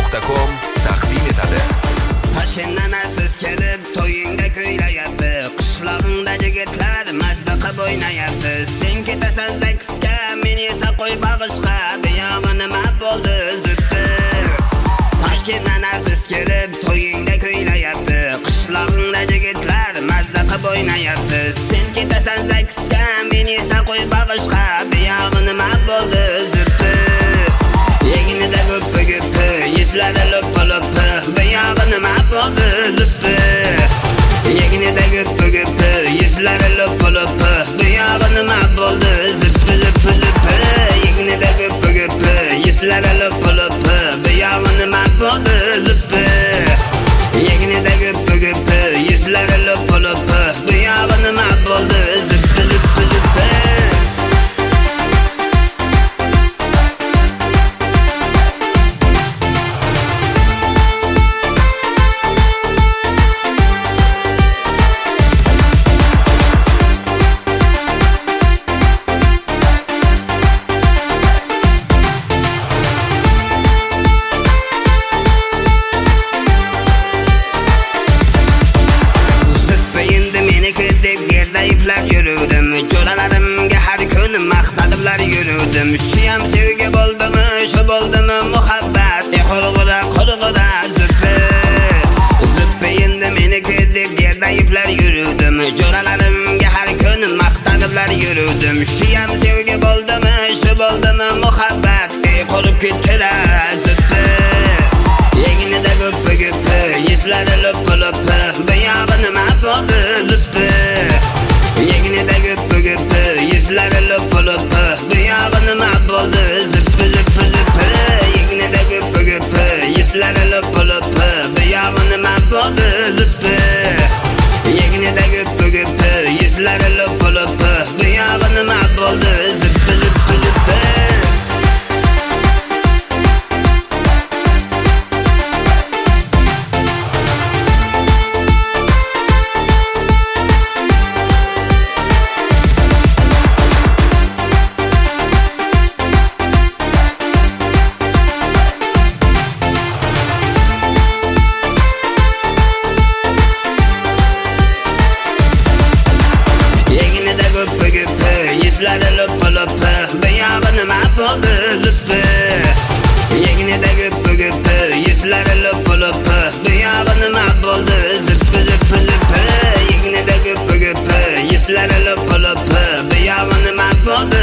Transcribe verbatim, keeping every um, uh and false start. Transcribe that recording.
nuqta com taqdim etadi. Toshkentdan artist kelib to'yingda kuylayapti. Qishlog'ingda yigitlar mazza qilib o'ynayapti. Sen ketasan zaksga, men esa qo'y bag'ishqa. Buyog'i nima bo'ldi zuddi? Toshkentdan artist kelib to'yingda kuylayapti. Qishlog'ingda yigitlar mazza qilib o'ynayapti. Sen ketasan zaksga, men esa qo'y bag'ishqa. Buyog'i nima bo'ldi zuddi? Yeginida guppi guppi, yuzlari loppa loppa. Buyog'i nima bo'ldi zuddi? Yeginida guppi guppi, yuzlari loppa loppa. Buyog'i nima bo'ldi zuddi zuddi zuddi? Yeginida guppi guppi, yuzlari loppa loppa. Buyog'i nima bo'ldi zuddi? Yeginida guppi guppi, yuzlari loppa loppa. Buyog'i nima bo'ldi zuddi zuddi zuddi? Jo'ralarimga har kun maqtadiblar yurdim. Shiyam sevgi bo'ldimi, shu bo'ldimi muhabbat? E qurg'ura qurg'ura zuppi. Zuppi endi meniki deb yerda yiblar yurdim. Jo'ralarimga har kun maqtadiblar yurdim. Shiyam sevgi bo'ldimi, shu bo'ldimi muhabbat? E qurib ketdilar zuppi. Yeginida guppi guppi, yuzlari loppa loppa. Buyog'i nima bo'ldi zuppi? Yeginida guppi guppi, yuzlari loppa loppa. Buyog'i nima bo'ldi zuppi zuppi zuppi? Yeginida guppi guppi, yuzlari loppa loppa. Buyog'i nima bo'ldi zuppi? Yeginida guppi guppi, yuzlari loppa loppa. Buyog'i nima bo'ldi zuppi zuppi zuppi? Yuzlari loppa loppa. Buyog'i nima bo'ldi zuppi? Yeginida guppi guppi, yuzlari loppa loppa. Buyog'i nima bo'ldi zuppi zuppi zuppi? Yeginida guppi guppi, yuzlari loppa loppa. Buyog'i nima bo'ldi